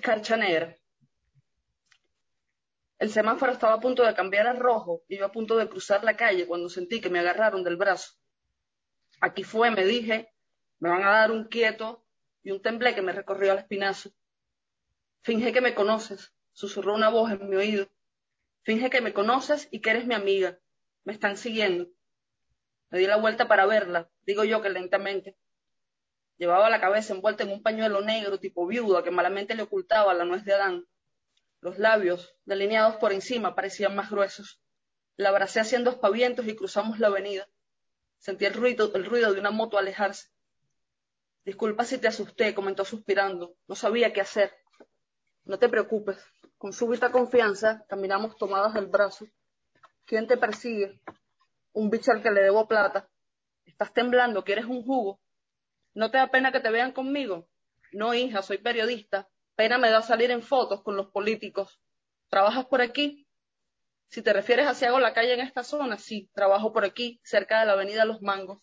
escarcha negra. El semáforo estaba a punto de cambiar a rojo y yo a punto de cruzar la calle cuando sentí que me agarraron del brazo. Aquí fue, me dije, me van a dar un quieto y un temblé que me recorrió al espinazo. Finge que me conoces, susurró una voz en mi oído. Finge que me conoces y que eres mi amiga. Me están siguiendo. Me di la vuelta para verla, digo yo que lentamente. Llevaba la cabeza envuelta en un pañuelo negro tipo viuda que malamente le ocultaba la nuez de Adán. Los labios, delineados por encima, parecían más gruesos. La abracé haciendo aspavientos y cruzamos la avenida. Sentí el ruido de una moto alejarse. Disculpa si te asusté, comentó suspirando. No sabía qué hacer. No te preocupes. Con súbita confianza caminamos tomadas del brazo. ¿Quién te persigue? Un bicho al que le debo plata. Estás temblando, ¿quieres un jugo? ¿No te da pena que te vean conmigo? No, hija, soy periodista. Pena me da salir en fotos con los políticos. ¿Trabajas por aquí? Si te refieres a si hago la calle en esta zona, sí, trabajo por aquí, cerca de la avenida Los Mangos.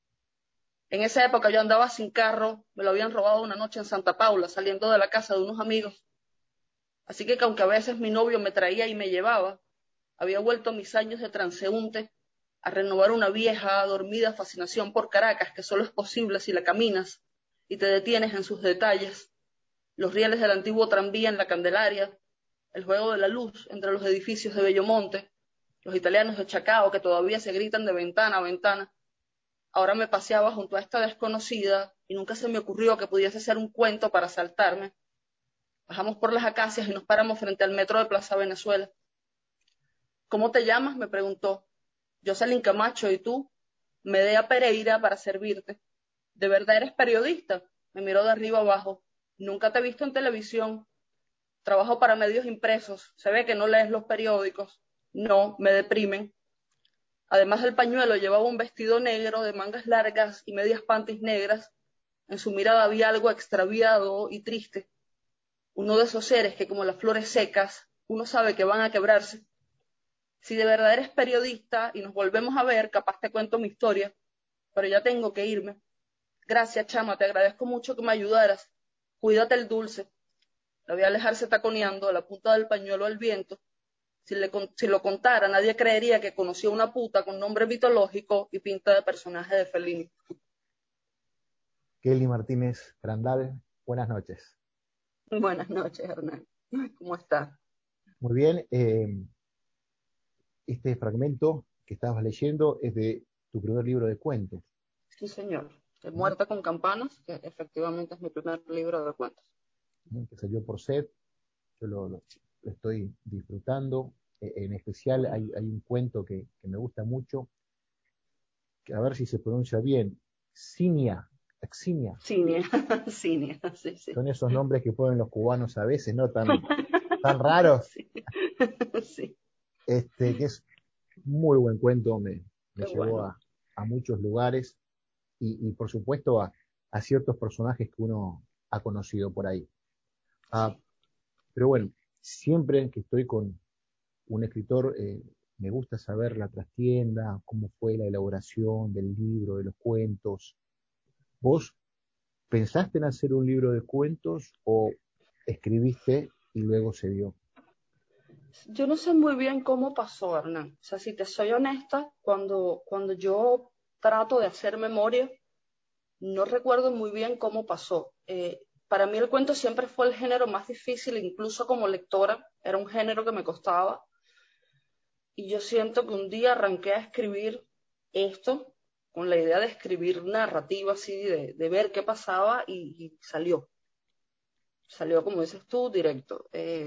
En esa época yo andaba sin carro, me lo habían robado una noche en Santa Paula, saliendo de la casa de unos amigos. Así que aunque a veces mi novio me traía y me llevaba, había vuelto mis años de transeúnte a renovar una vieja, dormida fascinación por Caracas que solo es posible si la caminas y te detienes en sus detalles. Los rieles del antiguo tranvía en la Candelaria, el juego de la luz entre los edificios de Bellomonte, los italianos de Chacao que todavía se gritan de ventana a ventana. Ahora me paseaba junto a esta desconocida y nunca se me ocurrió que pudiese ser un cuento para asaltarme. Bajamos por las acacias y nos paramos frente al metro de Plaza Venezuela. ¿Cómo te llamas?, me preguntó. Jocelyn Camacho, ¿y tú? Medea Pereira, para servirte. ¿De verdad eres periodista? Me miró de arriba abajo. Nunca te he visto en televisión. Trabajo para medios impresos. Se ve que no lees los periódicos. No, me deprimen. Además del pañuelo, llevaba un vestido negro de mangas largas y medias panties negras. En su mirada había algo extraviado y triste. Uno de esos seres que, como las flores secas, uno sabe que van a quebrarse. Si de verdad eres periodista y nos volvemos a ver, capaz te cuento mi historia, pero ya tengo que irme. Gracias, chama, te agradezco mucho que me ayudaras. Cuídate el dulce. La vi alejarse taconeando, la punta del pañuelo al viento. Si lo contara, nadie creería que conocía una puta con nombre mitológico y pinta de personaje de Fellini. Kelly Martínez Grandal, buenas noches. Buenas noches, Hernán. ¿Cómo estás? Muy bien, este fragmento que estabas leyendo es de tu primer libro de cuentos, Sí, señor. ¿no? Muerta con campanas, que efectivamente es mi primer libro de cuentos. Que salió por SED, yo lo estoy disfrutando. En especial hay un cuento que me gusta mucho, que a ver si se pronuncia bien, Xinia, Axinia. Cinia, Cinia, sí, sí. Son esos nombres que ponen los cubanos a veces, ¿no? Tan raros. Sí, sí, Que es muy buen cuento, me qué llevó bueno. a muchos lugares y por supuesto a ciertos personajes que uno ha conocido por ahí. Ah, Sí. pero bueno, siempre que estoy con un escritor, me gusta saber la trastienda, cómo fue la elaboración del libro, de los cuentos. ¿Vos pensaste en hacer un libro de cuentos o escribiste y luego se dio? Yo no sé muy bien cómo pasó, Hernán. O sea, si te soy honesta, cuando yo trato de hacer memoria, no recuerdo muy bien cómo pasó. Para mí el cuento siempre fue el género más difícil, incluso como lectora, era un género que me costaba. Y yo siento que un día arranqué a escribir esto con la idea de escribir narrativa, así, de ver qué pasaba y salió. Salió, como dices tú, directo.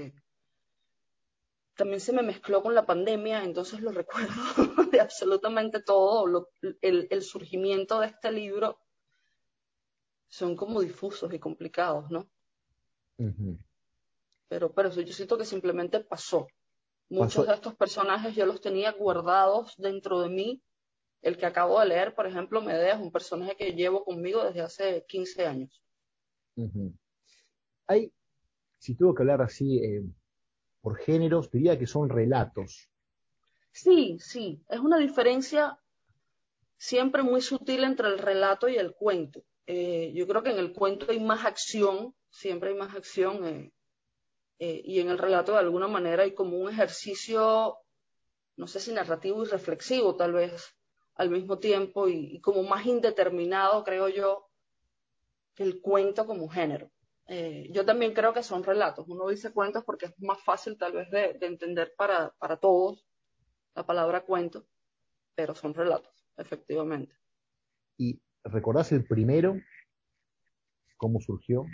También se me mezcló con la pandemia, entonces lo recuerdo de absolutamente todo. El surgimiento de este libro son como difusos y complicados, ¿no? Ujú. Pero eso yo siento que simplemente pasó. Muchos Pasó, de estos personajes yo los tenía guardados dentro de mí. El que acabo de leer, por ejemplo, Medea, es un personaje que llevo conmigo desde hace 15 años. ujú. Hay, si tuvo que hablar así por géneros, diría que son relatos. Sí, sí, es una diferencia siempre muy sutil entre el relato y el cuento. Yo creo que en el cuento hay más acción, siempre hay más acción. y en el relato de alguna manera hay como un ejercicio, no sé si narrativo y reflexivo tal vez al mismo tiempo, y como más indeterminado, creo yo, que el cuento como género. Yo también creo que son relatos. Uno dice cuentos porque es más fácil tal vez de entender para todos la palabra cuento, pero son relatos, efectivamente. ¿Y recordás el primero? ¿Cómo surgió?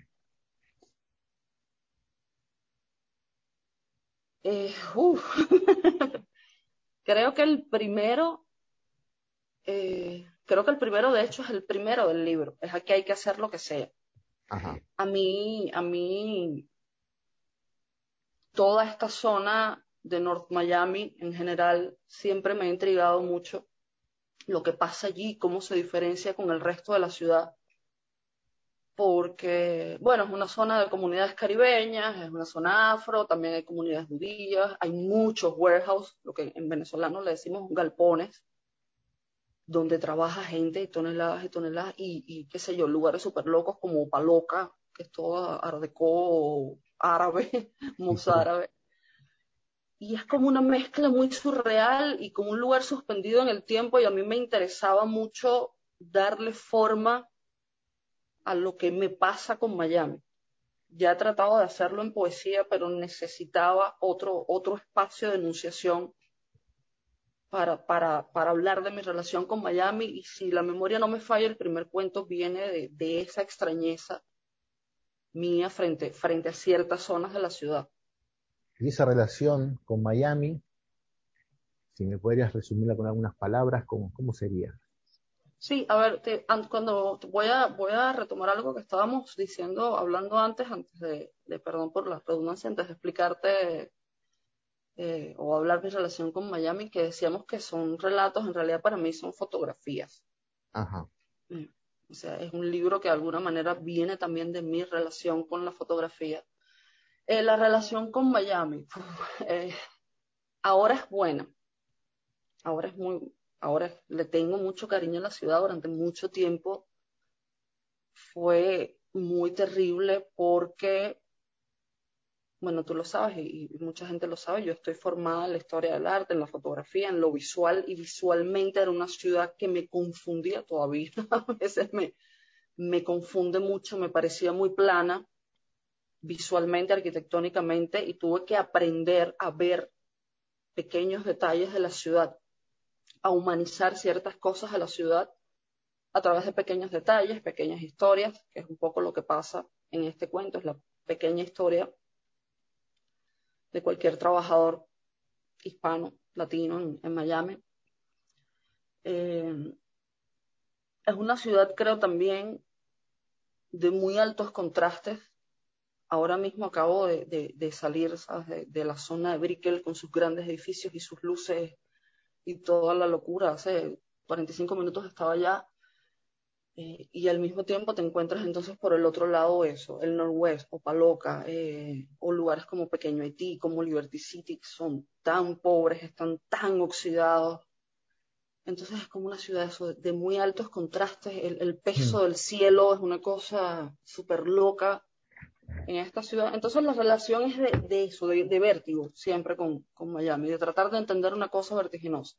Eh, uf. creo que el primero, creo que el primero de hecho es el primero del libro. Es aquí hay que hacer lo que sea. Ajá, A mí, toda esta zona de North Miami en general siempre me ha intrigado mucho lo que pasa allí, cómo se diferencia con el resto de la ciudad, porque, bueno, es una zona de comunidades caribeñas, es una zona afro, también hay comunidades judías, hay muchos warehouses, lo que en venezolano le decimos galpones, donde trabaja gente y toneladas, y qué sé yo, lugares súper locos como Paloca, que es todo art déco árabe, sí, sí. mozárabe, y es como una mezcla muy surreal y como un lugar suspendido en el tiempo, y a mí me interesaba mucho darle forma a lo que me pasa con Miami. Ya he tratado de hacerlo en poesía, pero necesitaba otro espacio de enunciación para hablar de mi relación con Miami. Y si la memoria no me falla, el primer cuento viene de esa extrañeza mía frente a ciertas zonas de la ciudad. Y esa relación con Miami, si me podrías resumirla con algunas palabras, ¿cómo sería? Sí, a ver, voy a retomar algo que estábamos diciendo, hablando antes perdón por la redundancia, antes de explicarte o hablar mi relación con Miami, que decíamos que son relatos, en realidad para mí son fotografías. Ajá. Mm. O sea, es un libro que de alguna manera viene también de mi relación con la fotografía. La relación con Miami, eh, ahora es buena, ahora es muy, le tengo mucho cariño a la ciudad. Durante mucho tiempo fue muy terrible porque, bueno, tú lo sabes y mucha gente lo sabe, yo estoy formada en la historia del arte, en la fotografía, en lo visual, y visualmente era una ciudad que me confundía todavía. A veces me confunde mucho, me parecía muy plana visualmente, arquitectónicamente, y tuve que aprender a ver pequeños detalles de la ciudad, a humanizar ciertas cosas de la ciudad a través de pequeños detalles, pequeñas historias, que es un poco lo que pasa en este cuento, es la pequeña historia de cualquier trabajador hispano, latino en Miami. Eh, es una ciudad, creo, también de muy altos contrastes. Ahora mismo acabo de salir, ¿sabes? De la zona de Brickell con sus grandes edificios y sus luces y toda la locura. Hace 45 minutos estaba allá, y al mismo tiempo te encuentras entonces por el otro lado eso, el Northwest o Paloca, o lugares como Pequeño Haití, como Liberty City, que son tan pobres, están tan oxidados. Entonces es como una ciudad eso, de muy altos contrastes, el Mm. peso del cielo es una cosa súper loca en esta ciudad. Entonces la relación es de eso, de vértigo, siempre con Miami, de tratar de entender una cosa vertiginosa.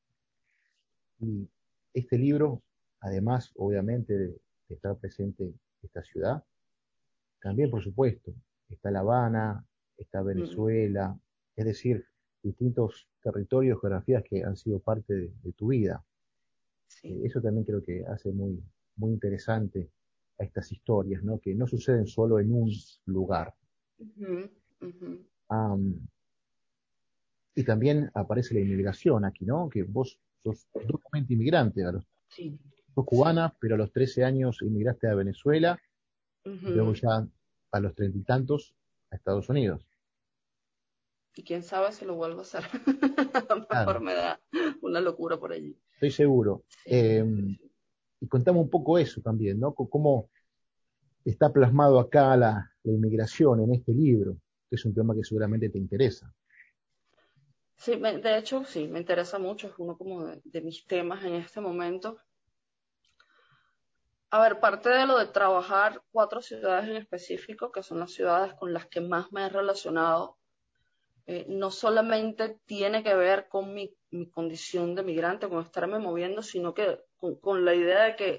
Y este libro, además, obviamente, de estar presente esta ciudad, también, por supuesto, está La Habana, está Mm, Venezuela, es decir, distintos territorios, geografías que han sido parte de tu vida. sí. Eso también creo que hace muy interesante a estas historias, ¿no? Que no suceden solo en un lugar. Ujú, ujú. Am, y también aparece la inmigración aquí, ¿no? Que vos sos doblemente inmigrante, Sí, sos sí. cubana, pero a los 13 años inmigraste a Venezuela y luego Ujú. ya a los 30 y tantos a Estados Unidos. Y quién sabe si lo vuelvo a hacer. A lo Claro, mejor me da una locura por allí. estoy seguro. Sí, sí, sí. Y contame un poco eso también, ¿no? Cómo está plasmado acá la inmigración en este libro, que es un tema que seguramente te interesa. Sí, de hecho, sí, me interesa mucho. Es uno como de mis temas en este momento. A ver, parte de lo de trabajar 4 ciudades en específico, que son las ciudades con las que más me he relacionado, no solamente tiene que ver con mi condición de migrante, con estarme moviendo, sino que con la idea de que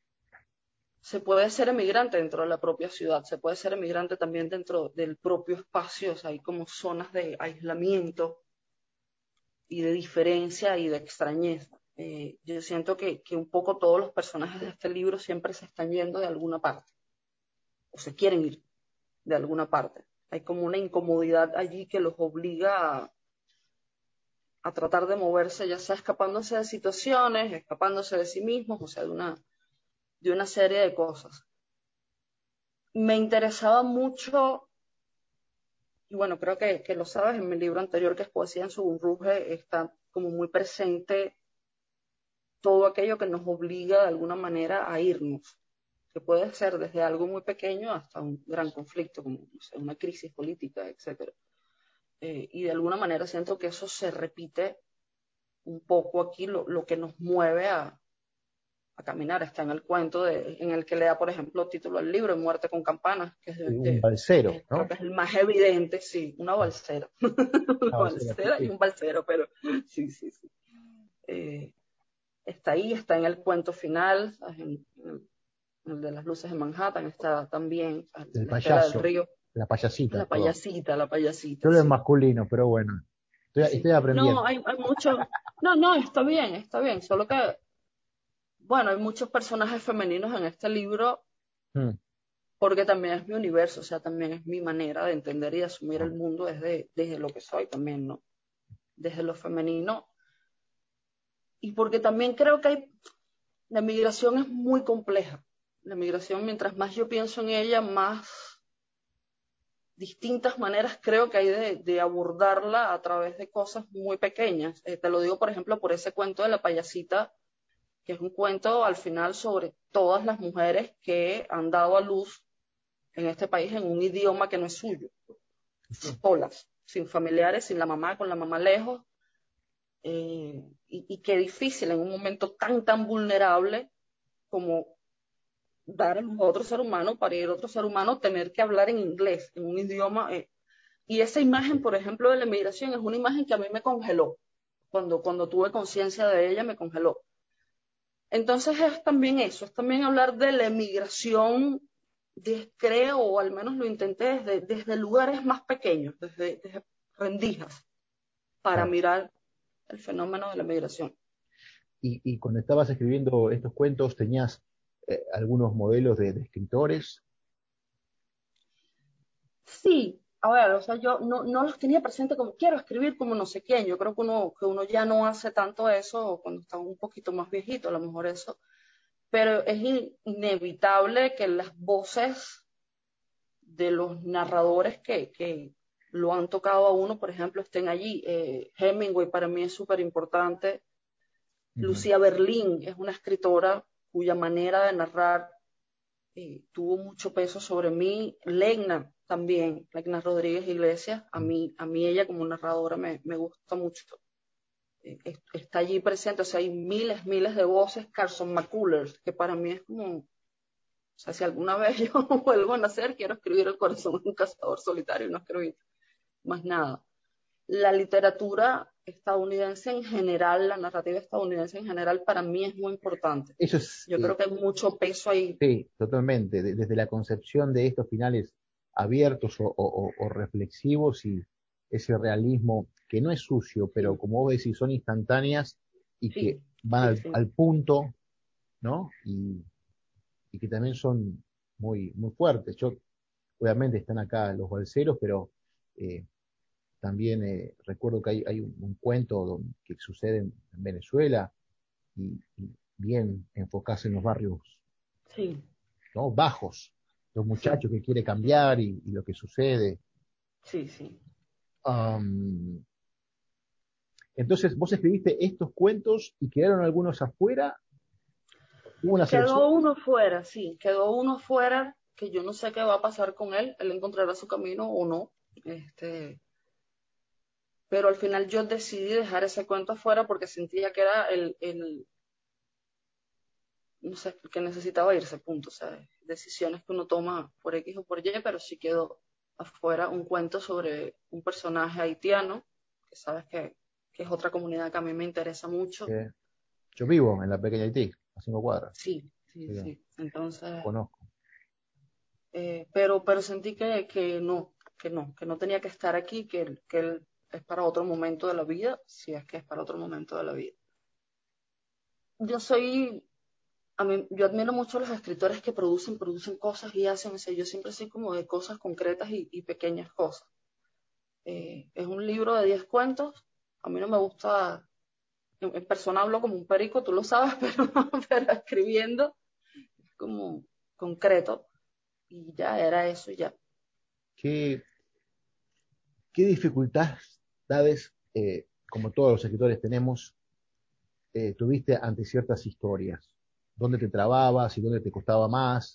se puede ser emigrante dentro de la propia ciudad, se puede ser emigrante también dentro del propio espacio, o sea, hay como zonas de aislamiento y de diferencia y de extrañeza. Yo siento que un poco todos los personajes de este libro siempre se están yendo de alguna parte, o se quieren ir de alguna parte. Hay como una incomodidad allí que los obliga a tratar de moverse, ya sea escapándose de situaciones, escapándose de sí mismos, o sea, de una serie de cosas. Me interesaba mucho, y bueno, creo que lo sabes, en mi libro anterior, que es Poesía en su burbuja, está como muy presente todo aquello que nos obliga de alguna manera a irnos, que puede ser desde algo muy pequeño hasta un gran conflicto, como no sé, una crisis política, etcétera. Y de alguna manera siento que eso se repite un poco aquí, lo que nos mueve a caminar. Está en el cuento en el que le da, por ejemplo, título al libro, Muerte con campanas, que Un balsero, creo ¿no? que es el más evidente, sí, una balsera. Una Una balsera, sí, balsera y sí. un balsero, pero sí, sí, sí. Eh, Está ahí, está en el cuento final, ¿sabes? En el de las luces de Manhattan, está también El la Estela del payaso, Río, la payasita, perdón. la payasita, Yo lo en sí. masculino, pero bueno, Sí. estoy No, aprendiendo. hay mucho. No, no, está bien. Solo que, bueno, hay muchos personajes femeninos en este libro Mm. porque también es mi universo, o sea, también es mi manera de entender y de asumir Ah, el mundo desde lo que soy también, ¿no? Desde lo femenino. Y porque también creo que la migración es muy compleja. La migración, mientras más yo pienso en ella, más distintas maneras creo que hay de abordarla a través de cosas muy pequeñas. Te lo digo, por ejemplo, por ese cuento de la payasita, que es un cuento al final sobre todas las mujeres que han dado a luz en este país en un idioma que no es suyo, solas, sin familiares, sin la mamá, con la mamá lejos, y qué difícil en un momento tan vulnerable como dar a luz a otro ser humano, para ir a otro ser humano, tener que hablar en inglés, en un idioma. Y esa imagen, por ejemplo, de la emigración es una imagen que a mí me congeló. Cuando tuve conciencia de ella, me congeló. Entonces es también eso, es también hablar de la emigración, creo, o al menos lo intenté desde lugares más pequeños, desde rendijas, para claro. mirar el fenómeno de la migración. Y cuando estabas escribiendo estos cuentos, ¿tenías algunos modelos de escritores? Sí, a ver, o sea, yo no los tenía presente como quiero escribir como no sé quién. Yo creo que uno ya no hace tanto eso cuando está un poquito más viejito, a lo mejor eso. Pero es inevitable que las voces de los narradores que lo han tocado a uno, por ejemplo, estén allí. Hemingway para mí es súper importante. Ujú. Lucía Berlín es una escritora cuya manera de narrar tuvo mucho peso sobre mí. Legna también, Legna Rodríguez Iglesias, a mí ella como narradora me gusta mucho. Está allí presente, o sea, hay miles de voces. Carson McCullers, que para mí es como, o sea, si alguna vez yo vuelvo a nacer, quiero escribir El corazón de un cazador solitario y no escribir más nada. La literatura estadounidense en general, la narrativa estadounidense en general, para mí es muy importante. Eso es, Yo creo que hay mucho peso ahí. sí, totalmente. Desde la concepción de estos finales abiertos o reflexivos y ese realismo que no es sucio, pero Sí, como vos decís, son instantáneas y que sí, van sí, al sí. punto, ¿no? Y que también son muy fuertes. Yo, obviamente están acá los balseros, pero eh, también recuerdo que hay un cuento que sucede en Venezuela y bien enfocarse en los barrios, Sí, ¿no? Bajos, los sí, muchachos que quiere sí, cambiar y lo que sucede. sí, sí. Am, entonces, vos escribiste estos cuentos y quedaron algunos afuera. ¿Hubo una selección? Quedó uno fuera, sí, quedó uno fuera que yo no sé qué va a pasar con él. Él encontrará su camino o no. Este, pero al final yo decidí dejar ese cuento afuera porque sentía que era no sé, que necesitaba irse, punto. O sea, decisiones que uno toma por X o por Y, pero sí quedó afuera un cuento sobre un personaje haitiano, que sabes que es otra comunidad que a mí me interesa mucho. Eh, yo vivo en la pequeña Haití, a 5 cuadras, Sí, sí, así que sí. Entonces, conozco. pero sentí que no tenía que estar aquí, que él es para otro momento de la vida, si es que es para otro momento de la vida. Yo soy yo admiro mucho a los escritores que producen cosas y hacen, o sea, yo siempre soy como de cosas concretas y pequeñas cosas. Es un libro de 10 cuentos, a mí no me gusta, en persona hablo como un perico, tú lo sabes, pero escribiendo es como concreto y ya era eso y ya. ¿Qué, qué dificultades, como todos los escritores tenemos, tuviste ante ciertas historias? ¿Dónde te trababas y dónde te costaba más?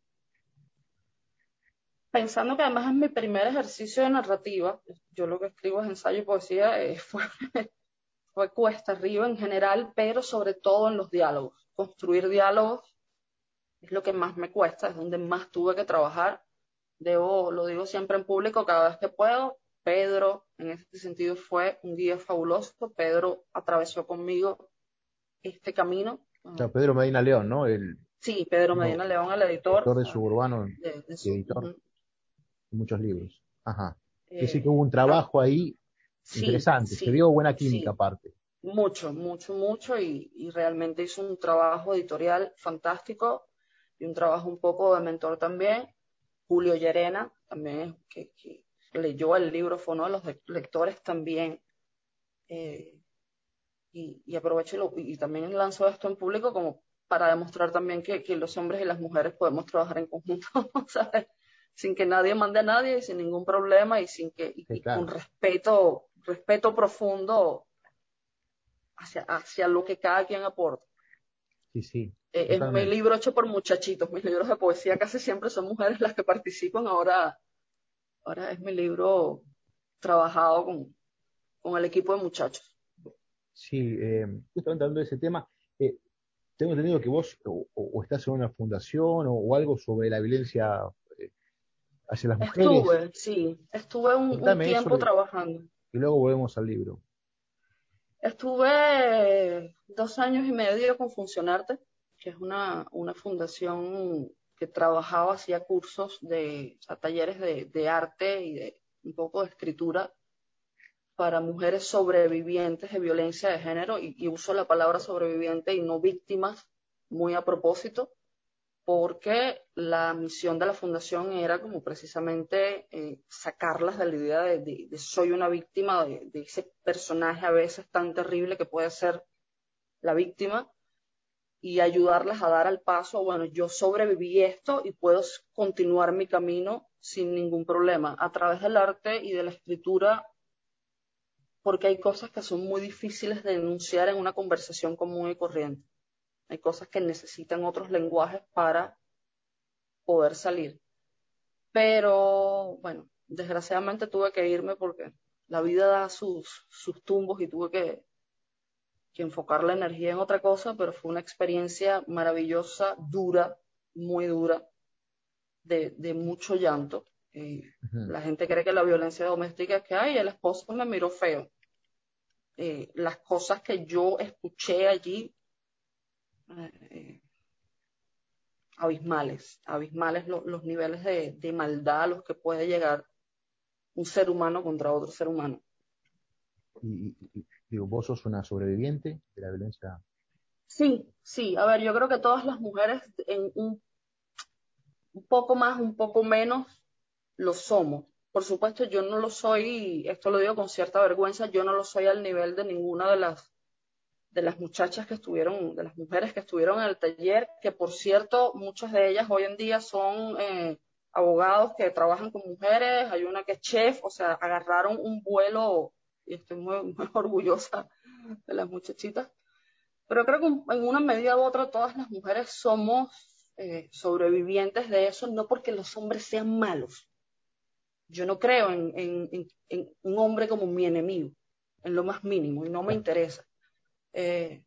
Pensando que además es mi primer ejercicio de narrativa, yo lo que escribo es ensayo y poesía, fue cuesta arriba en general, pero sobre todo en los diálogos. Construir diálogos es lo que más me cuesta, es donde más tuve que trabajar. Lo digo siempre en público cada vez que puedo. Pedro, en ese sentido, fue un guía fabuloso. Pedro atravesó conmigo este camino. Claro, Pedro Medina León, ¿no? El Sí, Pedro no, Medina León, el editor autor de Suburbano y editor ujú. de muchos libros. Ajá. Que sí que Eh, hubo un ah, trabajo ahí sí, interesante, se sí, dio buena química sí, aparte. mucho, mucho, mucho y realmente hizo un trabajo editorial fantástico y un trabajo un poco de mentor también. Julio Llerena, también que leyó el libro, fue uno de los lectores también, eh, y aprovecho y también lanzo esto en público como para demostrar también que los hombres y las mujeres podemos trabajar en conjunto, ¿sabes? Sin que nadie mande a nadie y sin ningún problema y sin que Sí, y con claro. respeto profundo hacia lo que cada quien aporta. Sí, sí, Es mi totalmente. libro hecho por muchachitos, mis libros de poesía casi siempre son mujeres las que participan, ahora es mi libro trabajado con el equipo de muchachos. Sí, justamente hablando de ese tema, eh, tengo entendido que vos o estás en una fundación o algo sobre la violencia eh, hacia las mujeres. Estuve un Contame eso tiempo trabajando. y luego volvemos al libro. Estuve 2 años y medio con Funcionarte, que es una fundación que trabajaba, hacía cursos o sea, talleres de arte y de un poco de escritura para mujeres sobrevivientes de violencia de género, y uso la palabra sobreviviente y no víctimas muy a propósito, porque la misión de la fundación era como precisamente sacarlas de la idea de soy una víctima, de ese personaje a veces tan terrible que puede ser la víctima, y ayudarlas a dar al paso, bueno, yo sobreviví esto y puedo continuar mi camino sin ningún problema, a través del arte y de la escritura, porque hay cosas que son muy difíciles de enunciar en una conversación común y corriente. Hay cosas que necesitan otros lenguajes para poder salir. Pero bueno, desgraciadamente tuve que irme porque la vida da sus tumbos y tuve que enfocar la energía en otra cosa, pero fue una experiencia maravillosa, dura, muy dura, de mucho llanto. Ujú. La gente cree que la violencia doméstica es que, ay, el esposo me miró feo. Las cosas que yo escuché allí, eh, abismales, abismales los niveles de maldad a los que puede llegar un ser humano contra otro ser humano. Digo, vos sos una sobreviviente de la violencia. Sí, sí, a ver, yo creo que todas las mujeres en un poco más, un poco menos, lo somos. Por supuesto, yo no lo soy, esto lo digo con cierta vergüenza, yo no lo soy al nivel de ninguna de las muchachas que estuvieron, de las mujeres que estuvieron en el taller, que por cierto, muchas de ellas hoy en día son abogados que trabajan con mujeres, hay una que es chef, o sea, agarraron un vuelo y estoy muy, muy orgullosa de las muchachitas. Pero creo que en una medida u otra todas las mujeres somos sobrevivientes de eso, no porque los hombres sean malos. Yo no creo en un hombre como mi enemigo, en lo más mínimo, y no me Claro. interesa. Eh,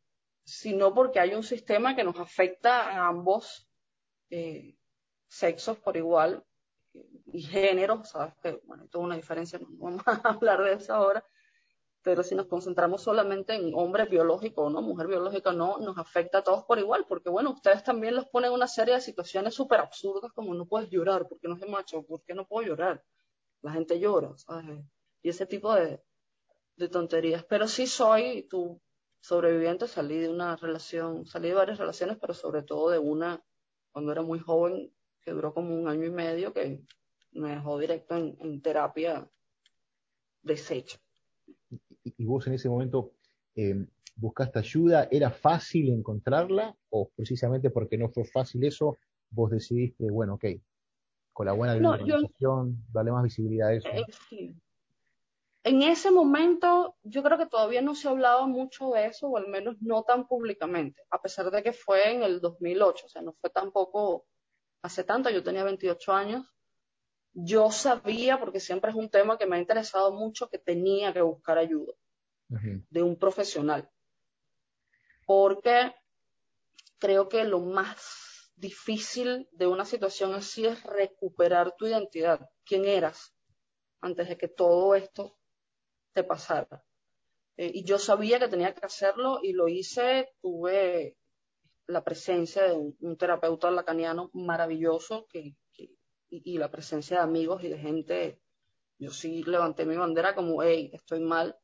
sino porque hay un sistema que nos afecta a ambos eh, sexos por igual y géneros, sabes que, bueno, hay toda una diferencia, no vamos a hablar de eso ahora, pero si nos concentramos solamente en hombre biológico o no, mujer biológica no, nos afecta a todos por igual, porque bueno, ustedes también los ponen en una serie de situaciones súper absurdas como no puedes llorar, porque no es de macho, porque no puedo llorar, la gente llora, ¿sabes? Y ese tipo de tonterías, pero sí soy tu sobreviviente, salí de una relación, salí de varias relaciones, pero sobre todo de una cuando era muy joven, que duró como 1 año y medio, que me dejó directo en terapia deshecho. Y vos en ese momento buscaste ayuda, ¿era fácil encontrarla o precisamente porque no fue fácil eso, vos decidiste, bueno, ok, con la buena de una No, yo organización, darle más visibilidad a eso? sí. En ese momento yo creo que todavía no se hablaba mucho de eso, o al menos no tan públicamente, a pesar de que fue en el 2008, o sea, no fue tampoco hace tanto, yo tenía 28 años. Yo sabía, porque siempre es un tema que me ha interesado mucho, que tenía que buscar ayuda Ujú, de un profesional, porque creo que lo más difícil de una situación así es recuperar tu identidad, quién eras antes de que todo esto te pasara. Y yo sabía que tenía que hacerlo y lo hice, tuve la presencia de un terapeuta lacaniano maravilloso y la presencia de amigos y de gente. Yo sí levanté mi bandera como, hey, estoy mal.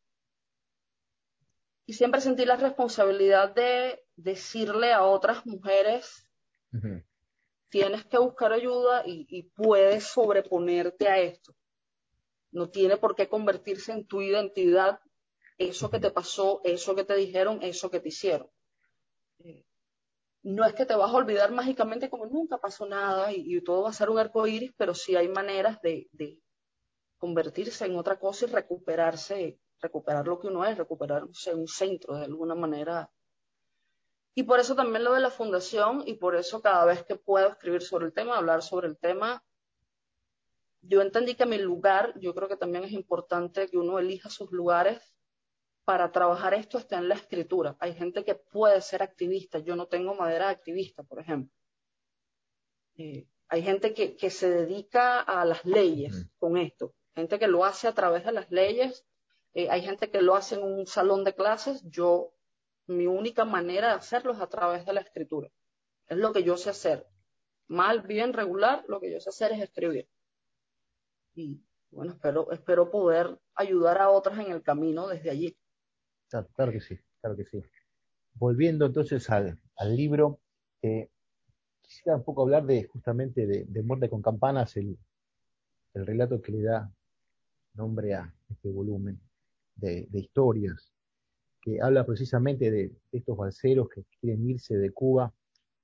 Y siempre sentí la responsabilidad de decirle a otras mujeres, ujú, tienes que buscar ayuda y puedes sobreponerte a esto. No tiene por qué convertirse en tu identidad eso que ujú. te pasó, eso que te dijeron, eso que te hicieron. No es que te vas a olvidar mágicamente como nunca pasó nada y todo va a ser un arco iris, pero sí hay maneras de convertirse en otra cosa y recuperarse, recuperar lo que uno es, recuperarse un centro de alguna manera. Y por eso también lo de la fundación y por eso cada vez que puedo escribir sobre el tema, hablar sobre el tema, yo entendí que mi lugar, yo creo que también es importante que uno elija sus lugares para trabajar esto está en la escritura. Hay gente que puede ser activista, yo no tengo madera de activista, por ejemplo. Hay gente que se dedica a las Ujú. leyes con esto, gente que lo hace a través de las leyes, hay gente que lo hace en un salón de clases, yo, mi única manera de hacerlo es a través de la escritura. Es lo que yo sé hacer. Mal, bien, regular, lo que yo sé hacer es escribir. Y bueno, espero poder ayudar a otras en el camino desde allí. Claro, claro que sí, claro que sí. Volviendo entonces al libro, eh, quisiera un poco hablar de justamente de Muerte con Campanas, el relato que le da nombre a este volumen de historias, que habla precisamente de estos balseros que quieren irse de Cuba.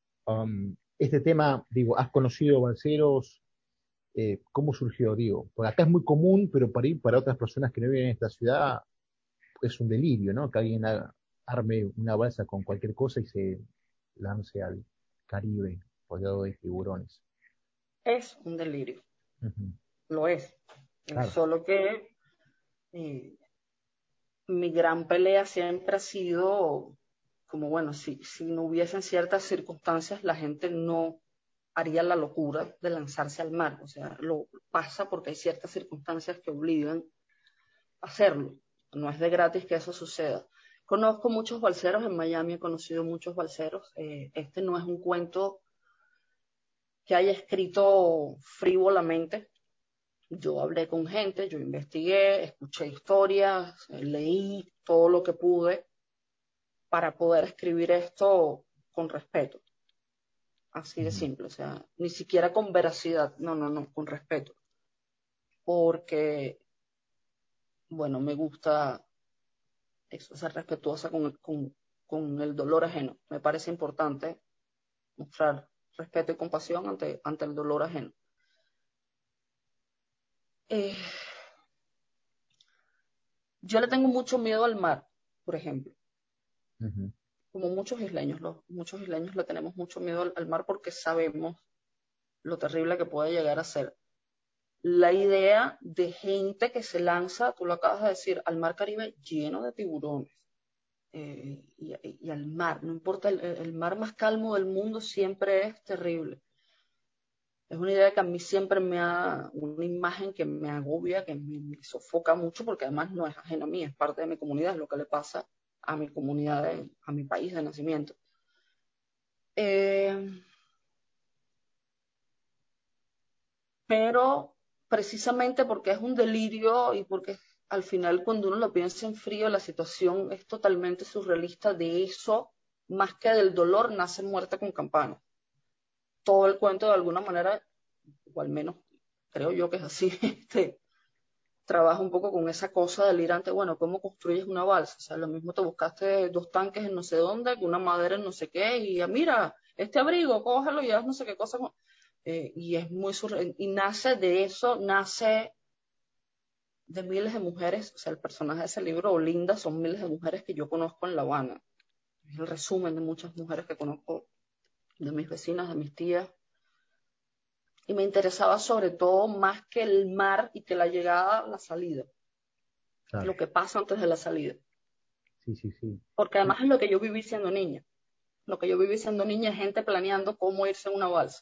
Este tema, digo, ¿has conocido balseros? ¿Cómo surgió? Digo, porque acá es muy común, pero para otras personas que no viven en esta ciudad es un delirio, ¿no? Que alguien arme una balsa con cualquier cosa y se lance al Caribe rodeado de tiburones. Es un delirio, Ujú, lo es. claro. Solo que eh, mi gran pelea siempre ha sido como, bueno, si no hubiesen ciertas circunstancias, la gente no haría la locura de lanzarse al mar. O sea, lo pasa porque hay ciertas circunstancias que obligan a hacerlo. No es de gratis que eso suceda. Conozco muchos balseros en Miami, he conocido muchos balseros. Este no es un cuento que haya escrito frívolamente. Yo hablé con gente, yo investigué, escuché historias, leí todo lo que pude para poder escribir esto con respeto, así de Ujú, simple, o sea, ni siquiera con veracidad, no, no, no, con respeto, porque, bueno, me gusta eso, ser respetuosa con el dolor ajeno, me parece importante mostrar respeto y compasión ante el dolor ajeno. Eh, yo le tengo mucho miedo al mar, por ejemplo, ujú. como muchos isleños, muchos isleños le tenemos mucho miedo al mar porque sabemos lo terrible que puede llegar a ser la idea de gente que se lanza, tú lo acabas de decir, al mar Caribe lleno de tiburones. y al mar. No importa, el mar más calmo del mundo siempre es terrible. Es una idea que a mí siempre una imagen que me agobia, que me sofoca mucho, porque además no es ajena a mí, es parte de mi comunidad, es lo que le pasa a mi comunidad, a mi país de nacimiento. Eh, pero precisamente porque es un delirio y porque al final cuando uno lo piensa en frío, la situación es totalmente surrealista. De eso, más que del dolor, nace Muerte con Campana. Todo el cuento de alguna manera, o al menos creo yo que es así, trabaja un poco con esa cosa delirante. Bueno, ¿cómo construyes una balsa? O sea, lo mismo te buscaste 2 tanques en no sé dónde, una madera en no sé qué, y mira, este abrigo, cógelo y haz no sé qué cosa. Y es muy surreal. Y nace de eso, nace de miles de mujeres. O sea, el personaje de ese libro, Olinda, son miles de mujeres que yo conozco en La Habana. Es el resumen de muchas mujeres que conozco, de mis vecinas, de mis tías. Y me interesaba sobre todo más que el mar y que la llegada, la salida, Claro, lo que pasa antes de la salida. sí, sí, sí. Porque además es lo que yo viví siendo niña. Lo que yo viví siendo niña es gente planeando cómo irse en una balsa.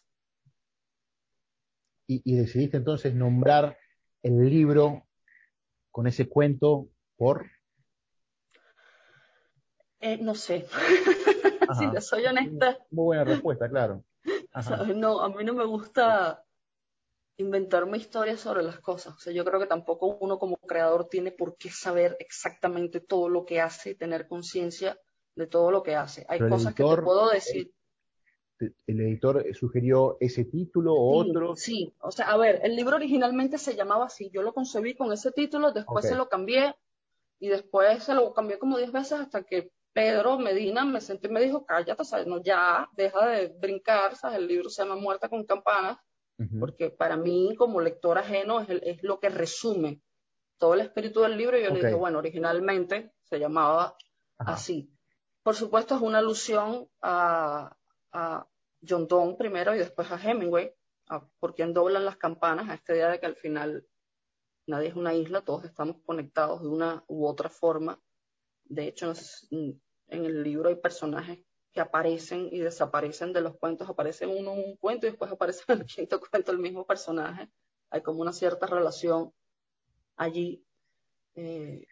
Y decidiste entonces nombrar el libro con ese cuento por... No sé, si Ajá, te soy honesta, muy buena respuesta, claro. Ajá, ¿sabes? No, a mí no me gusta inventarme historias sobre las cosas. O sea, yo creo que tampoco uno como creador tiene por qué saber exactamente todo lo que hace y tener conciencia de todo lo que hace. Hay pero cosas que te puedo decir. el editor sugirió ese título o Sí, otros. sí. O sea, a ver, el libro originalmente se llamaba así. Yo lo concebí con ese título, Ok, después se lo cambié y después se lo cambié como 10 veces hasta que Pedro Medina me sentó y me dijo, cállate, ¿sabes? No, ya, deja de brincar, ¿sabes? El libro se llama Muerta con Campanas, ujú, porque para mí, como lector ajeno, es lo que resume todo el espíritu del libro. Y yo le ok, dije, bueno, originalmente se llamaba ajá, así. Por supuesto, es una alusión a John Donne primero y después a Hemingway, por quien doblan las campanas, a esta idea de que al final nadie es una isla, todos estamos conectados de una u otra forma. De hecho, en el libro hay personajes que aparecen y desaparecen de los cuentos. Aparece uno en un cuento y después aparece en el quinto cuento el mismo personaje. Hay como una cierta relación allí. eh,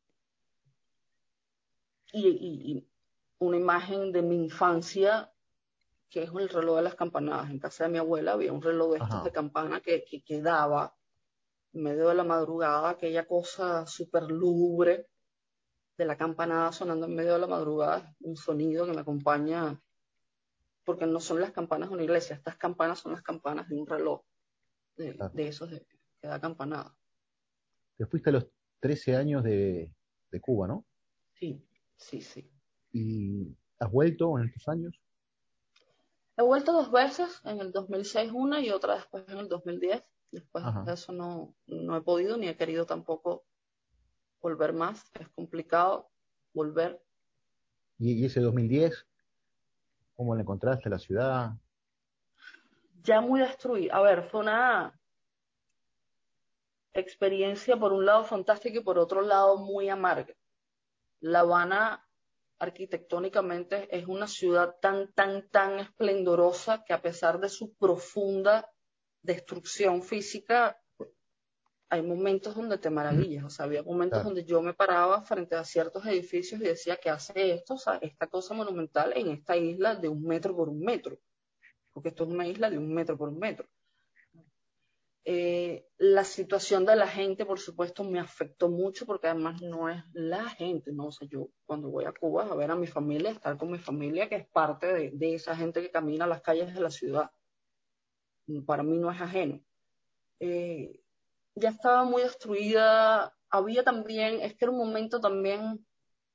y una imagen de mi infancia, que es el reloj de las campanadas. En casa de mi abuela había un reloj de estos de ajá. campana que daba en medio de la madrugada, aquella cosa súper lúgubre de la campanada sonando en medio de la madrugada, un sonido que me acompaña, porque no son las campanas de una iglesia, estas campanas son las campanas de un reloj, Claro. de esos que da campanada. Te fuiste a los 13 años de Cuba, ¿no? Sí, sí, sí. ¿Y has vuelto en estos años? He vuelto 2 veces, en el 2006 una y otra después en el 2010. Después Ajá. de eso no he podido ni he querido tampoco volver más. Es complicado volver. ¿Y ese 2010, cómo le encontraste la ciudad? Ya muy destruida. A ver, fue una experiencia por un lado fantástica y por otro lado muy amarga. La Habana arquitectónicamente es una ciudad tan, tan, tan esplendorosa que a pesar de su profunda destrucción física, hay momentos donde te maravillas. O sea, había momentos Claro, donde yo me paraba frente a ciertos edificios y decía, ¿qué hace esto? O sea, esta cosa monumental en esta isla de 1 metro por 1 metro, porque esto es una isla de 1 metro por 1 metro. La situación de la gente, por supuesto, me afectó mucho porque además no es la gente, ¿no? O sea, yo cuando voy a Cuba a ver a mi familia, estar con mi familia, que es parte de esa gente que camina las calles de la ciudad, para mí no es ajeno. Eh, ya estaba muy destruida. Había también, es que era un momento también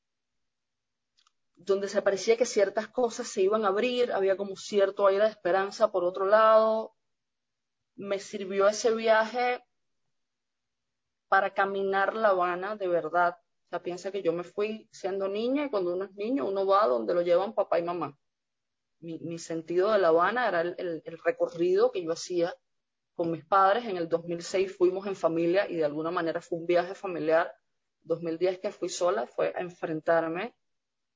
donde se parecía que ciertas cosas se iban a abrir, había como cierto aire de esperanza por otro lado. Me sirvió ese viaje para caminar La Habana de verdad. O sea, piensa que yo me fui siendo niña y cuando uno es niño uno va donde lo llevan papá y mamá. Mi sentido de La Habana era el recorrido que yo hacía con mis padres. En el 2006 fuimos en familia y de alguna manera fue un viaje familiar. 2010 que fui sola fue a enfrentarme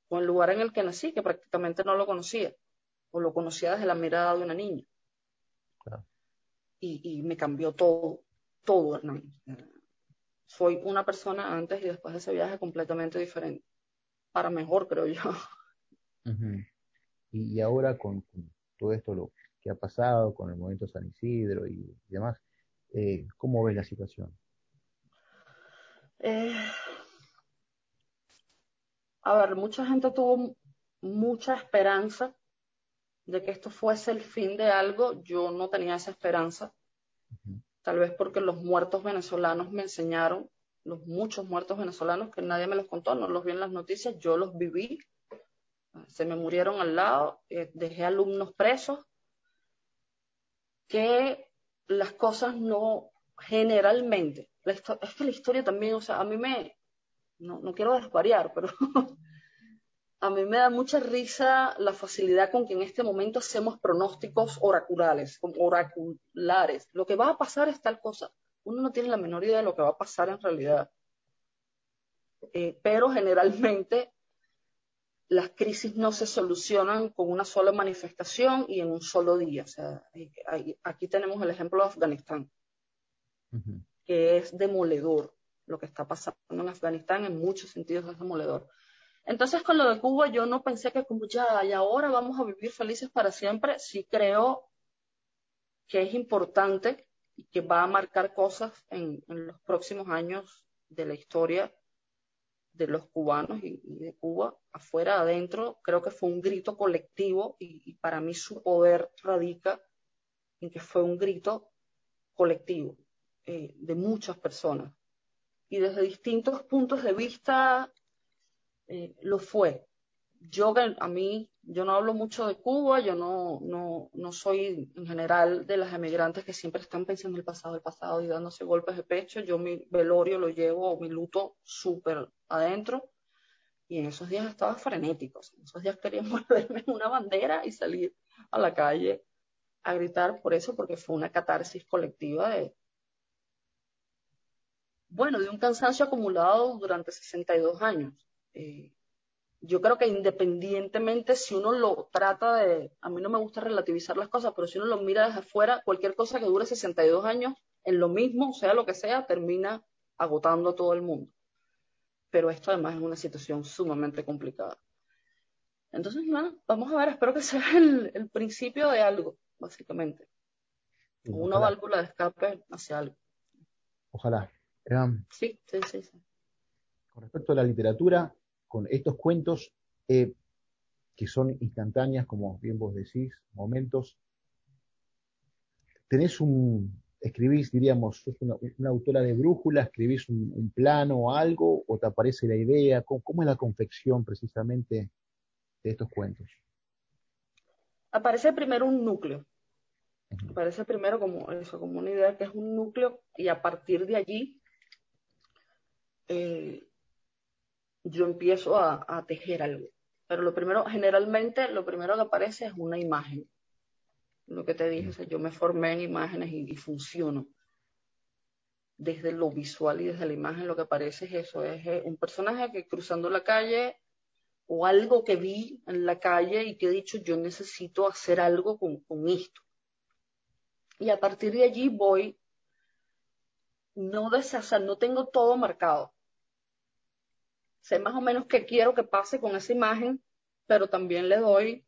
con el lugar en el que nací, que prácticamente no lo conocía, o lo conocía desde la mirada de una niña. Claro. Y me cambió todo, todo, Hernán. Soy una persona antes y después de ese viaje completamente diferente, para mejor, creo yo. Ujú. Y ahora con todo esto lo que ha pasado, con el movimiento San Isidro y demás, ¿cómo ves la situación? Eh, a ver, mucha gente tuvo mucha esperanza de que esto fuese el fin de algo. Yo no tenía esa esperanza, Ujú. tal vez porque los muertos venezolanos me enseñaron, los muchos muertos venezolanos que nadie me los contó, no los vi en las noticias, yo los viví, se me murieron al lado, dejé alumnos presos, que las cosas no, generalmente, es que la historia también, o sea, a mí me, no quiero desvariar, pero a mí me da mucha risa la facilidad con que en este momento hacemos pronósticos oraculares. Lo que va a pasar es tal cosa. Uno no tiene la menor idea de lo que va a pasar en realidad. Pero generalmente las crisis no se solucionan con una sola manifestación y en un solo día. O sea, aquí tenemos el ejemplo de Afganistán, Ujú. que es demoledor. Lo que está pasando en Afganistán en muchos sentidos es demoledor. Entonces, con lo de Cuba, yo no pensé que como ya, y ahora vamos a vivir felices para siempre. Sí creo que es importante y que va a marcar cosas en los próximos años de la historia de los cubanos y de Cuba, afuera, adentro. Creo que fue un grito colectivo y para mí su poder radica en que fue un grito colectivo de muchas personas. Y desde distintos puntos de vista lo fue. Yo no hablo mucho de Cuba, yo no soy en general de las emigrantes que siempre están pensando el pasado y dándose golpes de pecho. Yo mi velorio lo llevo, mi luto súper adentro y en esos días estaba frenético. O sea, en esos días quería morderme una bandera y salir a la calle a gritar por eso, porque fue una catarsis colectiva de un cansancio acumulado durante 62 años. Eh, yo creo que independientemente si uno lo trata a mí no me gusta relativizar las cosas, pero si uno lo mira desde afuera, cualquier cosa que dure 62 años en lo mismo, sea lo que sea, termina agotando a todo el mundo. Pero esto además es una situación sumamente complicada. Entonces, nada, vamos a ver, espero que sea el principio de algo, básicamente, o Sí, una ojalá, válvula de escape hacia algo. ojalá. Sí, sí, sí, sí. Con respecto a la literatura, con estos cuentos eh, que son instantáneas, como bien vos decís, momentos, escribís, diríamos, sos una autora de brújula, escribís un plano o algo, o te aparece la idea, ¿cómo es la confección precisamente de estos cuentos? Aparece primero un núcleo, Ujú. aparece primero como eso, como una idea que es un núcleo y a partir de allí eh, yo empiezo a tejer algo. Pero generalmente, lo primero que aparece es una imagen. Lo que te dije, o sea, yo me formé en imágenes y funciono. Desde lo visual y desde la imagen lo que aparece es eso, es un personaje que cruzando la calle o algo que vi en la calle y que he dicho, yo necesito hacer algo con esto. Y a partir de allí voy, o sea, no tengo todo marcado. Sé más o menos qué quiero que pase con esa imagen, pero también le doy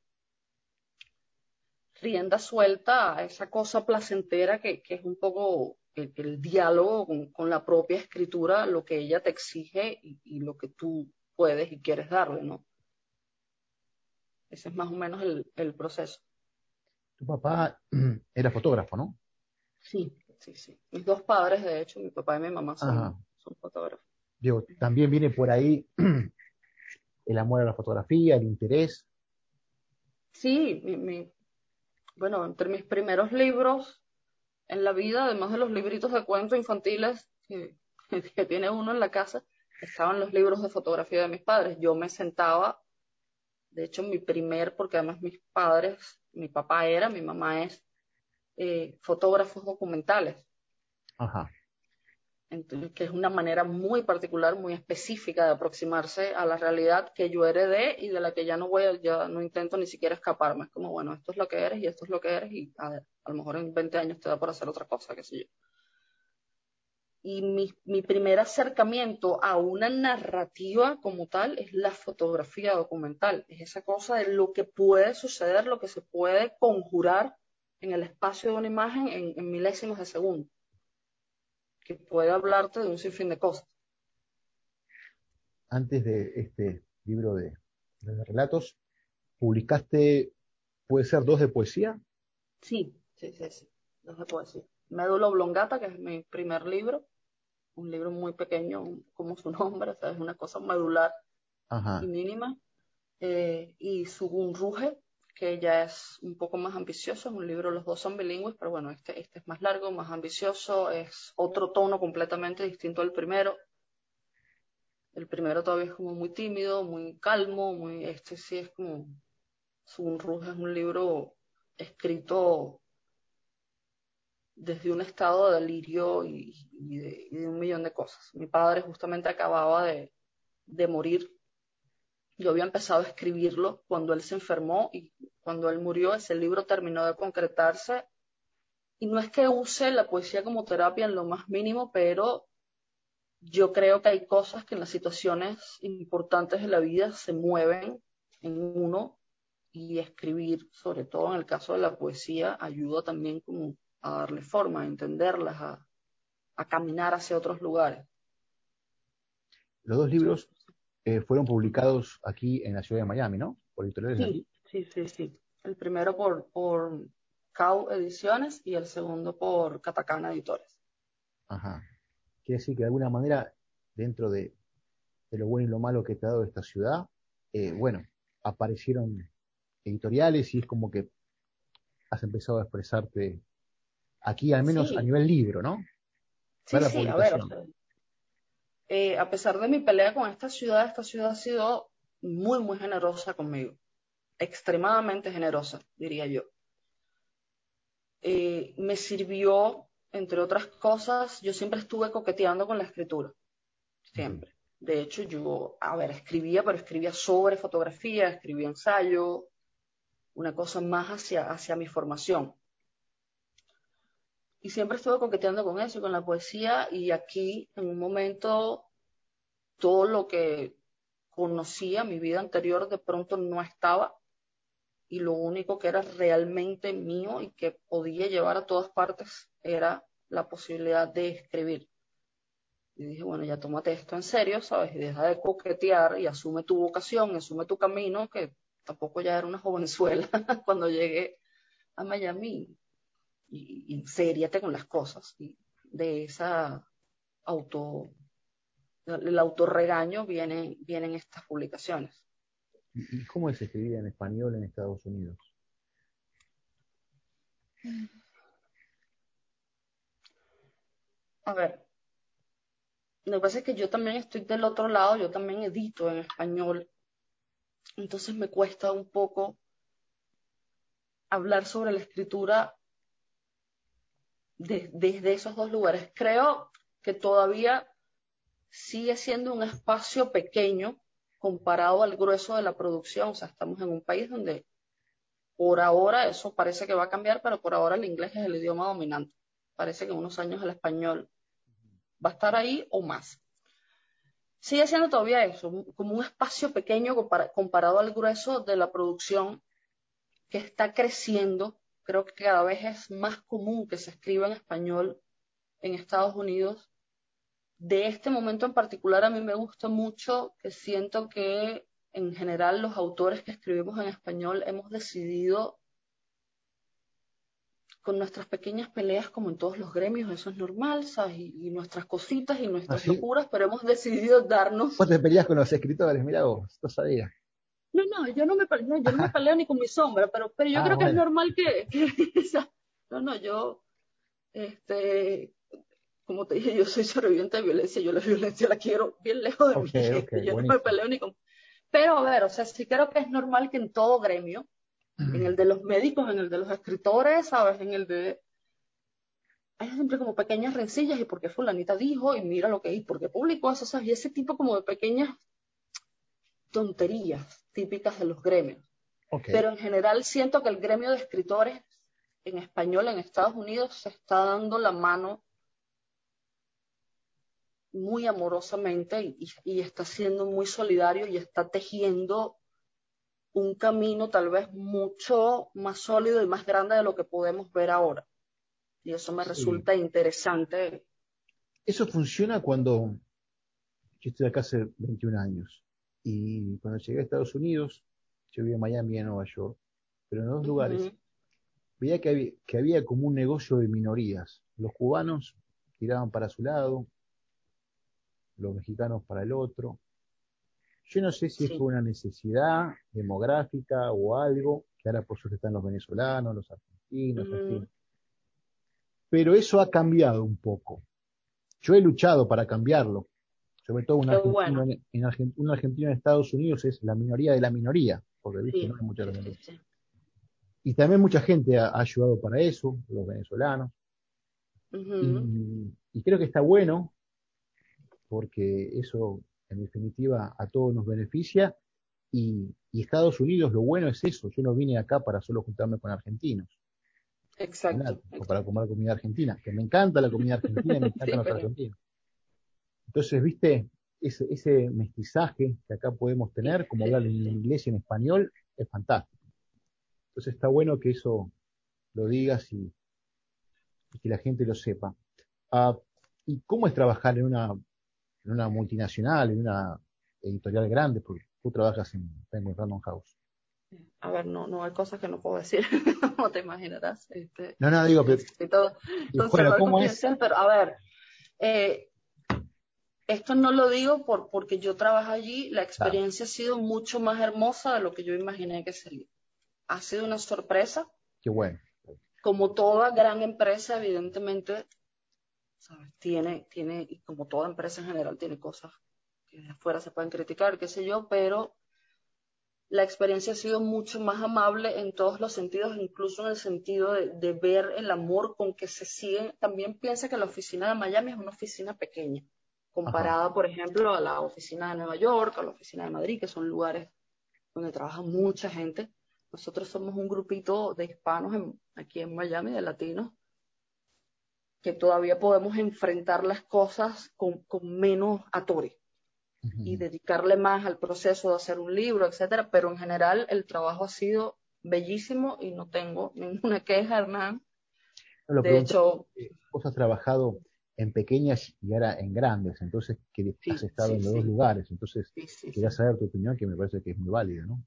rienda suelta a esa cosa placentera que es un poco el diálogo con la propia escritura, lo que ella te exige y lo que tú puedes y quieres darle, ¿no? Ese es más o menos el proceso. Tu papá era fotógrafo, ¿no? Sí, sí, sí. Mis dos padres, de hecho, mi papá y mi mamá Ajá. son fotógrafos. Digo, también viene por ahí el amor a la fotografía, el interés. Sí, bueno, entre mis primeros libros en la vida, además de los libritos de cuentos infantiles que tiene uno en la casa, estaban los libros de fotografía de mis padres. Yo me sentaba, de hecho, porque además mis padres, mi papá era, mi mamá es, fotógrafos documentales. Ajá. Entonces, que es una manera muy particular, muy específica de aproximarse a la realidad que yo heredé y de la que ya no intento ni siquiera escaparme. Es como, bueno, esto es lo que eres y esto es lo que eres y a lo mejor en 20 años te da por hacer otra cosa, qué sé yo. Y mi primer acercamiento a una narrativa como tal es la fotografía documental. Es esa cosa de lo que puede suceder, lo que se puede conjurar en el espacio de una imagen en milésimos de segundo, que puede hablarte de un sinfín de cosas. Antes de este libro de relatos, publicaste, puede ser dos de poesía. Sí, sí, sí, sí. No se puede decir. Médula Oblongata, que es mi primer libro, un libro muy pequeño, como su nombre, o sea, es una cosa medular y Ajá. mínima. Y Sugun Ruge, que ya es un poco más ambicioso, es un libro, los dos son bilingües, pero bueno, este es más largo, más ambicioso, es otro tono completamente distinto al primero. El primero todavía es como muy tímido, muy calmo, este sí es como, Sugun Ruge es un libro escrito desde un estado de delirio y de un millón de cosas. Mi padre justamente acababa de morir. Yo había empezado a escribirlo cuando él se enfermó y cuando él murió ese libro terminó de concretarse. Y no es que use la poesía como terapia en lo más mínimo, pero yo creo que hay cosas que en las situaciones importantes de la vida se mueven en uno y escribir, sobre todo en el caso de la poesía, ayuda también como a darle forma, a entenderlas, a caminar hacia otros lugares. Los dos Sí, libros fueron publicados aquí en la ciudad de Miami, ¿no? Por editoriales de sí, aquí. sí, sí, sí. El primero por Cau Ediciones y el segundo por Katakana Editores. Ajá. Quiere decir que de alguna manera, dentro de lo bueno y lo malo que te ha dado esta ciudad, bueno, aparecieron editoriales y es como que has empezado a expresarte aquí, al menos a Sí, nivel libro, ¿no? sí, Para la sí, a ver, o publicación. sea, a pesar de mi pelea con esta ciudad ha sido muy, muy generosa conmigo, extremadamente generosa, diría yo. Me sirvió, entre otras cosas, yo siempre estuve coqueteando con la escritura, Ujú. siempre. De hecho, yo, a ver, escribía, pero escribía sobre fotografía, escribía ensayo, una cosa más hacia mi formación. Y siempre estuve coqueteando con eso, con la poesía, y aquí, en un momento, todo lo que conocía, mi vida anterior, de pronto no estaba, y lo único que era realmente mío y que podía llevar a todas partes era la posibilidad de escribir. Y dije, bueno, ya tómate esto en serio, ¿sabes? Y deja de coquetear y asume tu vocación, asume tu camino, que tampoco ya era una jovenzuela cuando llegué a Miami, y sériate con las cosas. Y de esa auto, el autorregaño vienen estas publicaciones. ¿Y cómo es escribir en español en Estados Unidos? A ver, lo que pasa es que yo también estoy del otro lado, yo también edito en español, entonces me cuesta un poco hablar sobre la escritura desde esos dos lugares. Creo que todavía sigue siendo un espacio pequeño comparado al grueso de la producción. O sea, estamos en un país donde por ahora eso parece que va a cambiar, pero por ahora el inglés es el idioma dominante. Parece que en unos años el español va a estar ahí o más. Sigue siendo todavía eso, como un espacio pequeño comparado al grueso de la producción que está creciendo. Creo que cada vez es más común que se escriba en español en Estados Unidos. De este momento en particular a mí me gusta mucho, que siento que en general los autores que escribimos en español hemos decidido, con nuestras pequeñas peleas como en todos los gremios, eso es normal, ¿sabes? Y nuestras cositas y nuestras ¿Así? locuras, pero hemos decidido Vos darnos. te peleás con los escritores, mira vos, no sabía. No, no, yo no me peleo ni con mi sombra, pero yo Ah, creo que es bueno, normal o sea, no, no, yo, este, como te dije, yo soy sobreviviente de violencia, yo la violencia la quiero bien lejos de mi ok, ok, gente, yo no me buenísimo. peleo ni con. Pero a ver, o sea, sí creo que es normal que en todo gremio, en el de los médicos, en el de los escritores, ¿sabes? En el de hay siempre como pequeñas rencillas y por qué fulanita dijo y mira lo que y por qué publicó eso, ¿sabes? Y ese tipo como de pequeñas tonterías típicas de los gremios. Ok, Pero en general siento que el gremio de escritores en español en Estados Unidos se está dando la mano muy amorosamente y está siendo muy solidario y está tejiendo un camino tal vez mucho más sólido y más grande de lo que podemos ver ahora. Y eso me sí. resulta interesante. Eso funciona cuando yo estoy acá hace 21 años y cuando llegué a Estados Unidos, yo viví en Miami y en Nueva York, pero en los dos lugares, Ujú, veía que había como un negocio de minorías. Los cubanos tiraban para su lado, los mexicanos para el otro. Yo no sé si fue sí, una necesidad demográfica o algo, que ahora por suerte están los venezolanos, los argentinos, en ujú, fin. Pero eso ha cambiado un poco. Yo he luchado para cambiarlo. Sobre todo qué bueno. un argentino en Estados Unidos es la minoría de la minoría, porque viste, no Sí, hay mucha sí, sí, gente. sí. Y también mucha gente ha ayudado para eso, los venezolanos. Ujú, Y creo que está bueno, porque eso en definitiva a todos nos beneficia. Y Estados Unidos, lo bueno es eso. Yo no vine acá para solo juntarme con argentinos, ¿verdad? exacto, O para exacto. comer comida argentina, que me encanta la comida argentina y me encantan Sí, los pero argentinos. Entonces, viste, ese mestizaje que acá podemos sí, tener, como sí, hablar sí, en sí. inglés y en español, es fantástico. Entonces está bueno que eso lo digas y que la gente lo sepa. Ah, ¿y cómo es trabajar en una multinacional, en una editorial grande? Porque tú trabajas en Penguin Random House. A ver, no, no hay cosas que no puedo decir, como te imaginarás. No, no, digo, pero, Necesito bueno, conservar ¿cómo es? confidencial, pero a ver, eh, esto no lo digo porque yo trabajo allí, la Claro, experiencia ha sido mucho más hermosa de lo que yo imaginé que sería. Ha sido una sorpresa, qué bueno. como toda gran empresa, evidentemente, ¿sabes? Y como toda empresa en general, tiene cosas que de afuera se pueden criticar, qué sé yo, pero la experiencia ha sido mucho más amable en todos los sentidos, incluso en el sentido de ver el amor con que se siguen. También piensa que la oficina de Miami es una oficina pequeña, Ajá. comparada, por ejemplo, a la oficina de Nueva York, a la oficina de Madrid, que son lugares donde trabaja mucha gente. Nosotros somos un grupito de hispanos aquí en Miami, de latinos, que todavía podemos enfrentar las cosas con menos atores y Ujú. dedicarle más al proceso de hacer un libro, etcétera, pero en general el trabajo ha sido bellísimo y no tengo ninguna queja, Hernán. No, lo De pregunto, hecho, vos has trabajado en pequeñas y ahora en grandes, entonces que has sí, estado sí, en los dos sí, lugares, entonces sí, sí, quería sí. saber tu opinión, que me parece que es muy válida, ¿no?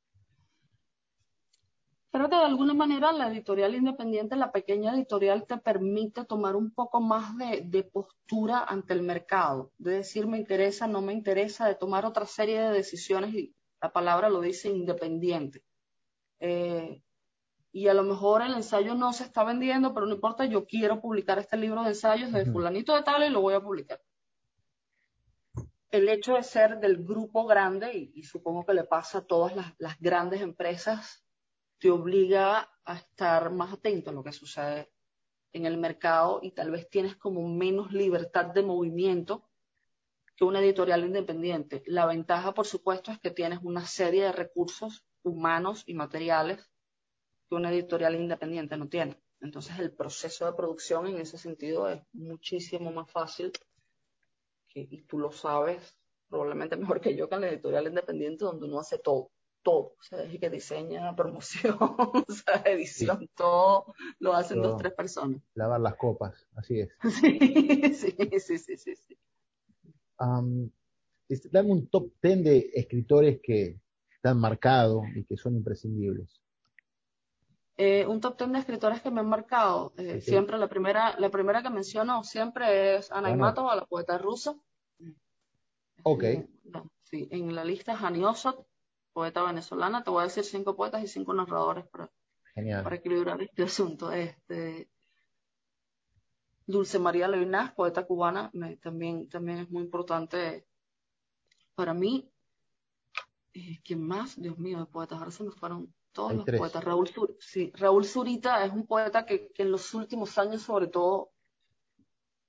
Creo que de alguna manera la editorial independiente, la pequeña editorial, te permite tomar un poco más de postura ante el mercado, de decir me interesa, no me interesa, de tomar otra serie de decisiones y la palabra lo dice independiente. Eh, y a lo mejor el ensayo no se está vendiendo, pero no importa, yo quiero publicar este libro de ensayos de Ujú, fulanito de tal y lo voy a publicar. El hecho de ser del grupo grande, y supongo que le pasa a todas las grandes empresas, te obliga a estar más atento a lo que sucede en el mercado y tal vez tienes como menos libertad de movimiento que una editorial independiente. La ventaja, por supuesto, es que tienes una serie de recursos humanos y materiales que una editorial independiente no tiene. Entonces el proceso de producción en ese sentido es muchísimo más fácil y tú lo sabes probablemente mejor que yo que en la editorial independiente donde uno hace todo, todo, o sea, desde que diseña, promoción, o sea, sí, edición, todo lo hacen dos, todo, tres personas. lavar las copas, así es. Sí, sí, sí, sí, sí, sí. Am, dame un top 10 de escritores que te han marcado y que son imprescindibles. Un top ten de escritores que me han marcado, Sí, sí, siempre la primera que menciono siempre es Ana lo anoto. Imatova, la poeta rusa. Es Ok, como, no, sí, en la lista Hani Osot, poeta venezolana, te voy a decir 5 poetas y 5 narradores genial. para equilibrar este asunto. Dulce María Levinás, poeta cubana, también es muy importante para mí. ¿Quién más? Dios mío, de poetas, ahora se me fueron todos Hay los tres. poetas. Sí, Raúl Zurita es un poeta que en los últimos años, sobre todo,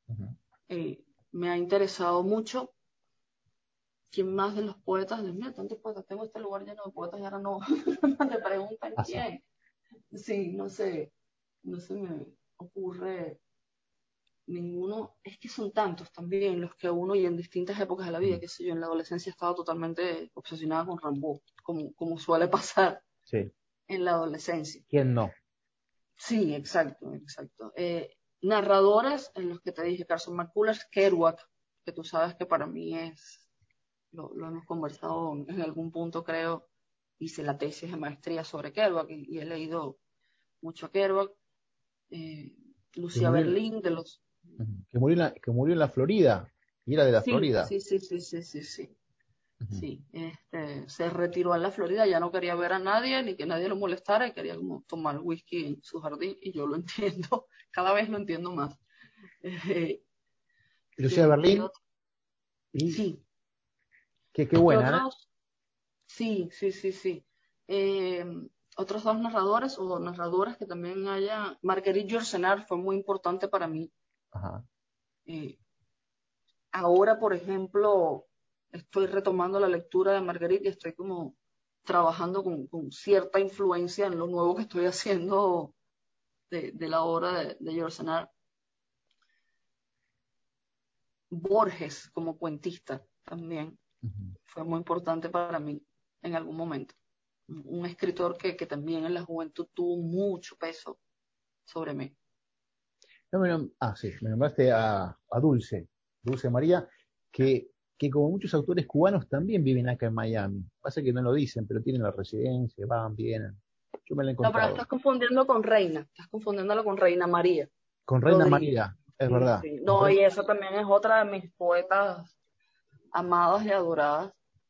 Ujú. Me ha interesado mucho. ¿Quién más de los poetas? Dios mío, tantos poetas. Tengo este lugar lleno de poetas y ahora no me preguntan Pasa. quién. Sí, no se me ocurre ninguno. Es que son tantos también los que uno y en distintas épocas de la vida, Mm. qué sé yo, en la adolescencia estaba totalmente obsesionada con Rambo, como suele pasar Sí. en la adolescencia. ¿Quién no? Sí, exacto, exacto. Narradores en los que te dije, Carson McCullers, Kerouac, que tú sabes que para mí es, lo hemos conversado en algún punto, creo, hice la tesis de maestría sobre Kerouac y he leído mucho a Kerouac. Eh, Que Lucía murió, Berlín, de los... que murió en la Florida. Y era de la Sí, Florida. sí, sí, sí, sí, sí, sí. Ujú. Sí, se retiró en la Florida, ya no quería ver a nadie ni que nadie lo molestara y quería como tomar whisky en su jardín y yo lo entiendo, cada vez lo entiendo más. Eh, Lucía ¿Qué Berlín, otro? y Sí, qué ¿qué buena, ¿eh? otros? Sí, sí, sí, sí. Eh, Otros dos narradores o narradoras que también haya. Marguerite Yourcenar fue muy importante para mí. Ajá. Eh, Ahora, por ejemplo, estoy retomando la lectura de Marguerite y estoy como trabajando con cierta influencia en lo nuevo que estoy haciendo de la obra de Yourcenar. Borges como cuentista también Ujú. fue muy importante para mí en algún momento. Un escritor que también en la juventud tuvo mucho peso sobre mí. No, sí, me nombraste a Dulce, Dulce María, que, que como muchos autores cubanos también viven acá en Miami. Pasa que no lo dicen, pero tienen la residencia, van, vienen. Yo me la he No, pero encontrado. estás confundiendo con Reina, estás confundiéndolo con Reina María Con Reina Rodríguez. María, es Sí, verdad. sí. Con No, y esa también es otra de mis poetas amadas y adoradas,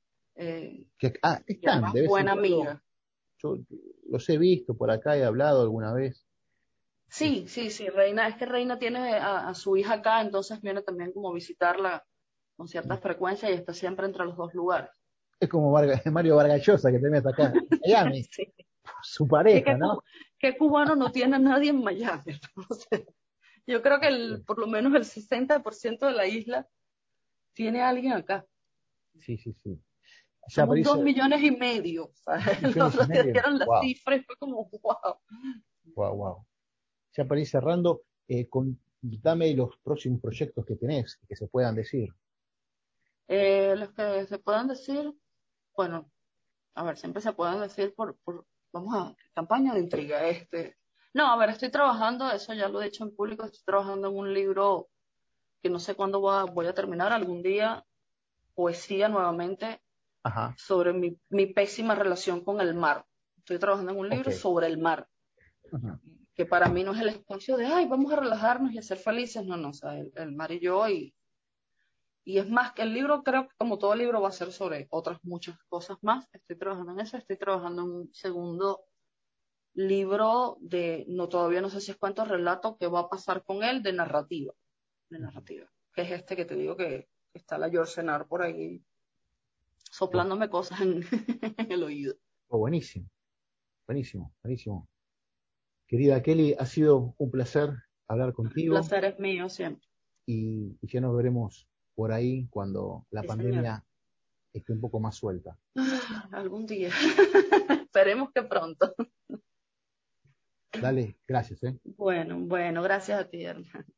y están, además de vez en buena cuando, amiga. yo los he visto por acá, he hablado alguna vez. Sí, sí, sí, Reina, es que Reina tiene a su hija acá, entonces viene también como a visitarla con cierta frecuencia y está siempre entre los dos lugares. Es como Mario Vargas Llosa, que también está acá en Miami, Sí. su Que, pareja, que, ¿no? que cubano no tiene a nadie en Miami. Entonces, yo creo que Así es. por lo menos el 60% de la isla tiene a alguien acá. Sí, sí, sí. Allá Somos París, 2,5 millones. O sea, 2,5 los otros días millones. dieron la Wow, cifra y fue como, wow. wow, wow. Ya para ir cerrando, dame los próximos proyectos que tenés, que se puedan decir. Los que se puedan decir, bueno, a ver, siempre se pueden decir vamos a, campaña de intriga. No, a ver, estoy trabajando, eso ya lo he dicho en público, estoy trabajando en un libro que no sé cuándo voy a terminar, algún día, poesía nuevamente, Ajá, sobre mi pésima relación con el mar. Estoy trabajando en un ok. libro sobre el mar, Ujú. que para mí no es el espacio de, ay, vamos a relajarnos y a ser felices, no, no, o sea, el mar y yo, y es más que el libro, creo que como todo libro va a ser sobre otras muchas cosas más. Estoy trabajando en eso, estoy trabajando en un segundo libro no todavía no sé si es cuento o relato, que va a pasar con él de narrativa, que es este que te digo que está la George Senar por ahí Oh, soplándome cosas en el oído. oh, buenísimo, buenísimo, buenísimo. Querida Kelly, ha sido un placer hablar El contigo placer es mío siempre. y ya nos veremos por ahí cuando la Sí, señor. pandemia esté un poco más suelta. Algún día. Esperemos que pronto. Dale, gracias, ¿eh? Bueno, bueno, gracias a ti, Hernán.